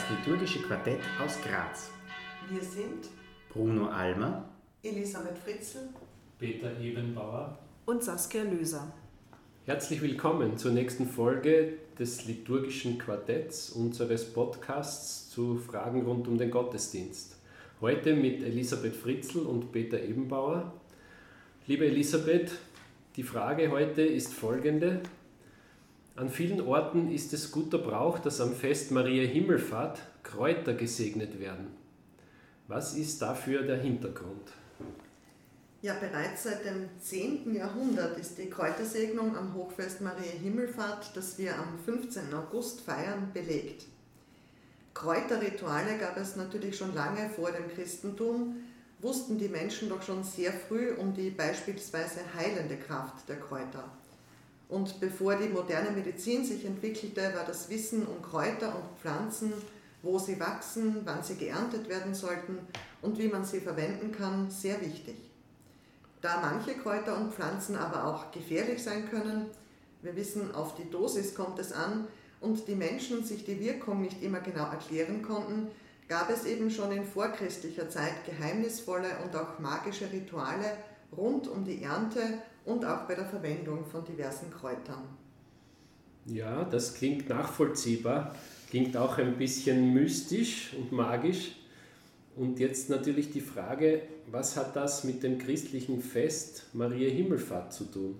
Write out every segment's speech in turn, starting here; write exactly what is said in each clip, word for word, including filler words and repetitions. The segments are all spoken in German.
liturgische Quartett aus Graz. Wir sind Bruno Almer, Elisabeth Fritzl, Peter Ebenbauer und Saskia Löser. Herzlich willkommen zur nächsten Folge des liturgischen Quartetts, unseres Podcasts zu Fragen rund um den Gottesdienst. Heute mit Elisabeth Fritzl und Peter Ebenbauer. Liebe Elisabeth, die Frage heute ist folgende. An vielen Orten ist es guter Brauch, dass am Fest Mariä Himmelfahrt Kräuter gesegnet werden. Was ist dafür der Hintergrund? Ja, bereits seit dem zehnten Jahrhundert ist die Kräutersegnung am Hochfest Mariä Himmelfahrt, das wir am fünfzehnten August feiern, belegt. Kräuterrituale gab es natürlich schon lange vor dem Christentum, wussten die Menschen doch schon sehr früh um die beispielsweise heilende Kraft der Kräuter. Und bevor die moderne Medizin sich entwickelte, war das Wissen um Kräuter und Pflanzen, wo sie wachsen, wann sie geerntet werden sollten und wie man sie verwenden kann, sehr wichtig. Da manche Kräuter und Pflanzen aber auch gefährlich sein können, wir wissen, auf die Dosis kommt es an, und die Menschen sich die Wirkung nicht immer genau erklären konnten, gab es eben schon in vorchristlicher Zeit geheimnisvolle und auch magische Rituale rund um die Ernte und auch bei der Verwendung von diversen Kräutern. Ja, das klingt nachvollziehbar, klingt auch ein bisschen mystisch und magisch. Und jetzt natürlich die Frage, was hat das mit dem christlichen Fest Mariä Himmelfahrt zu tun?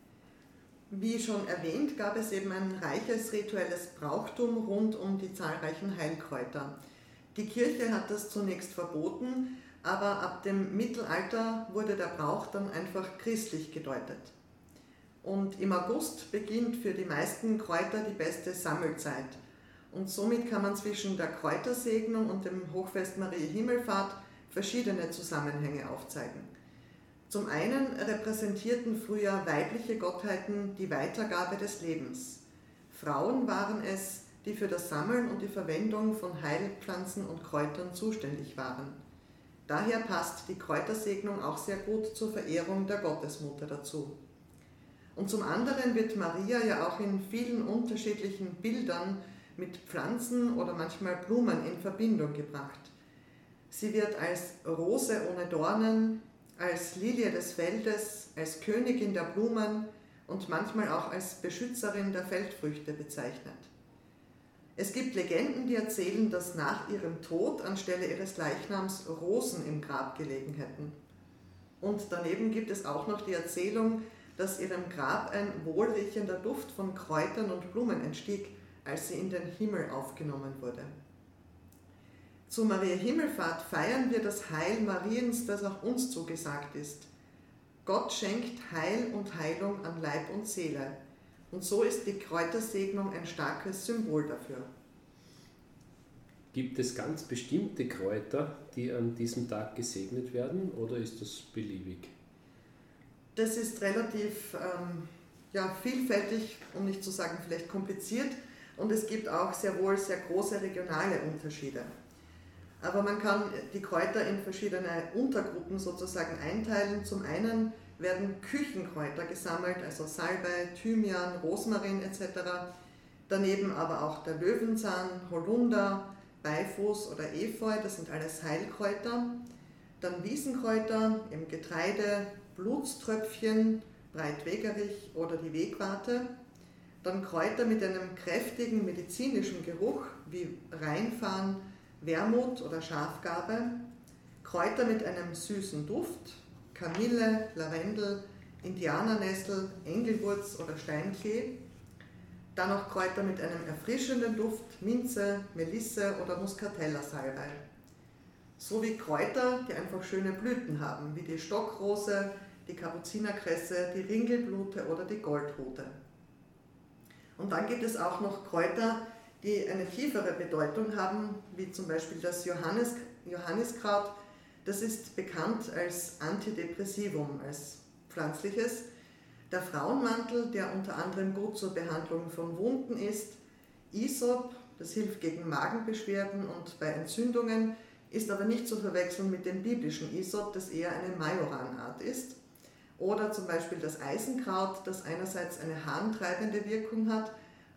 Wie schon erwähnt, gab es eben ein reiches rituelles Brauchtum rund um die zahlreichen Heilkräuter. Die Kirche hat das zunächst verboten, aber ab dem Mittelalter wurde der Brauch dann einfach christlich gedeutet. Und im August beginnt für die meisten Kräuter die beste Sammelzeit. Und somit kann man zwischen der Kräutersegnung und dem Hochfest Mariä Himmelfahrt verschiedene Zusammenhänge aufzeigen. Zum einen repräsentierten früher weibliche Gottheiten die Weitergabe des Lebens. Frauen waren es, die für das Sammeln und die Verwendung von Heilpflanzen und Kräutern zuständig waren. Daher passt die Kräutersegnung auch sehr gut zur Verehrung der Gottesmutter dazu. Und zum anderen wird Maria ja auch in vielen unterschiedlichen Bildern mit Pflanzen oder manchmal Blumen in Verbindung gebracht. Sie wird als Rose ohne Dornen, als Lilie des Feldes, als Königin der Blumen und manchmal auch als Beschützerin der Feldfrüchte bezeichnet. Es gibt Legenden, die erzählen, dass nach ihrem Tod anstelle ihres Leichnams Rosen im Grab gelegen hätten. Und daneben gibt es auch noch die Erzählung, dass ihrem Grab ein wohlriechender Duft von Kräutern und Blumen entstieg, als sie in den Himmel aufgenommen wurde. Zu Mariä Himmelfahrt feiern wir das Heil Mariens, das auch uns zugesagt ist. Gott schenkt Heil und Heilung an Leib und Seele. Und so ist die Kräutersegnung ein starkes Symbol dafür. Gibt es ganz bestimmte Kräuter, die an diesem Tag gesegnet werden, oder ist das beliebig? Das ist relativ ähm, ja, vielfältig, um nicht zu sagen vielleicht kompliziert, und es gibt auch sehr wohl sehr große regionale Unterschiede. Aber man kann die Kräuter in verschiedene Untergruppen sozusagen einteilen. Zum einen werden Küchenkräuter gesammelt, also Salbei, Thymian, Rosmarin et cetera. Daneben aber auch der Löwenzahn, Holunder, Beifuß oder Efeu, das sind alles Heilkräuter. Dann Wiesenkräuter im Getreide, Blutströpfchen, Breitwegerich oder die Wegwarte. Dann Kräuter mit einem kräftigen medizinischen Geruch wie Rheinfarn, Wermut oder Schafgarbe. Kräuter mit einem süßen Duft, Kamille, Lavendel, Indianernessel, Engelwurz oder Steinklee. Dann noch Kräuter mit einem erfrischenden Duft, Minze, Melisse oder Muscatella-Salbei. Sowie Kräuter, die einfach schöne Blüten haben, wie die Stockrose, die Kapuzinerkresse, die Ringelblüte oder die Goldrute. Und dann gibt es auch noch Kräuter, die eine tiefere Bedeutung haben, wie zum Beispiel das Johannis, Johanniskraut. Das ist bekannt als Antidepressivum, als pflanzliches. Der Frauenmantel, der unter anderem gut zur Behandlung von Wunden ist. Isop, das hilft gegen Magenbeschwerden und bei Entzündungen, ist aber nicht zu verwechseln mit dem biblischen Isop, das eher eine Majoranart ist. Oder zum Beispiel das Eisenkraut, das einerseits eine harntreibende Wirkung hat,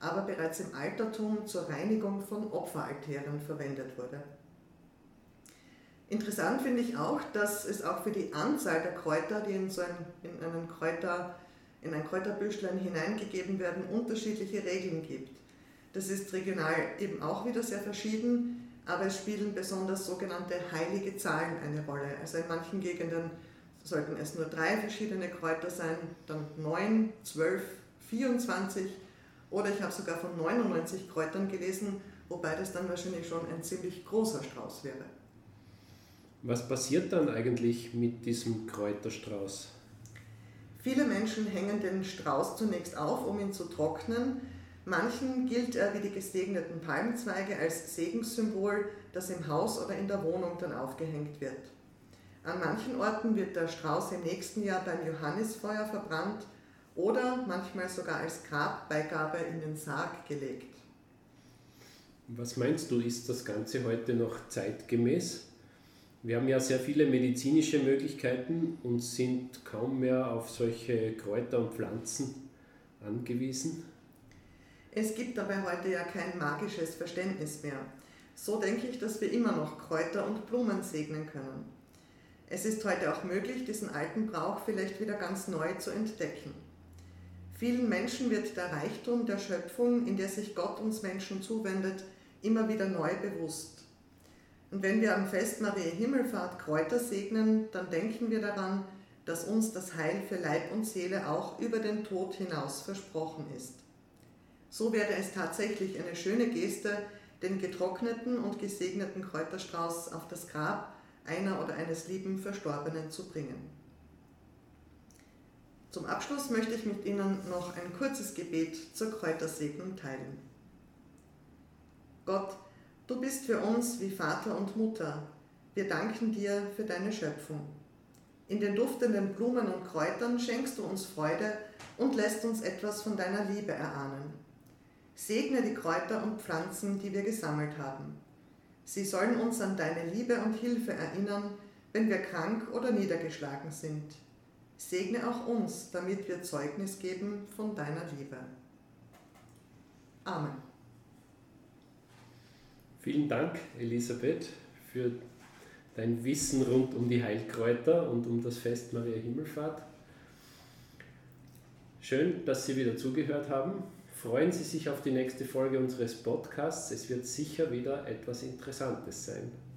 aber bereits im Altertum zur Reinigung von Opferaltären verwendet wurde. Interessant finde ich auch, dass es auch für die Anzahl der Kräuter, die in, so ein, in, einen Kräuter, in ein Kräuterbüschlein hineingegeben werden, unterschiedliche Regeln gibt. Das ist regional eben auch wieder sehr verschieden, aber es spielen besonders sogenannte heilige Zahlen eine Rolle. Also in manchen Gegenden sollten es nur drei verschiedene Kräuter sein, dann neun, zwölf, vierundzwanzig oder ich habe sogar von neunundneunzig Kräutern gelesen, wobei das dann wahrscheinlich schon ein ziemlich großer Strauß wäre. Was passiert dann eigentlich mit diesem Kräuterstrauß? Viele Menschen hängen den Strauß zunächst auf, um ihn zu trocknen. Manchen gilt er wie die gesegneten Palmzweige als Segenssymbol, das im Haus oder in der Wohnung dann aufgehängt wird. An manchen Orten wird der Strauß im nächsten Jahr beim Johannisfeuer verbrannt oder manchmal sogar als Grabbeigabe in den Sarg gelegt. Was meinst du, ist das Ganze heute noch zeitgemäß? Wir haben ja sehr viele medizinische Möglichkeiten und sind kaum mehr auf solche Kräuter und Pflanzen angewiesen. Es gibt dabei heute ja kein magisches Verständnis mehr. So denke ich, dass wir immer noch Kräuter und Blumen segnen können. Es ist heute auch möglich, diesen alten Brauch vielleicht wieder ganz neu zu entdecken. Vielen Menschen wird der Reichtum der Schöpfung, in der sich Gott uns Menschen zuwendet, immer wieder neu bewusst. Und wenn wir am Fest Mariä Himmelfahrt Kräuter segnen, dann denken wir daran, dass uns das Heil für Leib und Seele auch über den Tod hinaus versprochen ist. So wäre es tatsächlich eine schöne Geste, den getrockneten und gesegneten Kräuterstrauß auf das Grab einer oder eines lieben Verstorbenen zu bringen. Zum Abschluss möchte ich mit Ihnen noch ein kurzes Gebet zur Kräutersegnung teilen. Gott, du bist für uns wie Vater und Mutter. Wir danken dir für deine Schöpfung. In den duftenden Blumen und Kräutern schenkst du uns Freude und lässt uns etwas von deiner Liebe erahnen. Segne die Kräuter und Pflanzen, die wir gesammelt haben. Sie sollen uns an deine Liebe und Hilfe erinnern, wenn wir krank oder niedergeschlagen sind. Segne auch uns, damit wir Zeugnis geben von deiner Liebe. Amen. Vielen Dank, Elisabeth, für dein Wissen rund um die Heilkräuter und um das Fest Mariä Himmelfahrt. Schön, dass Sie wieder zugehört haben. Freuen Sie sich auf die nächste Folge unseres Podcasts. Es wird sicher wieder etwas Interessantes sein.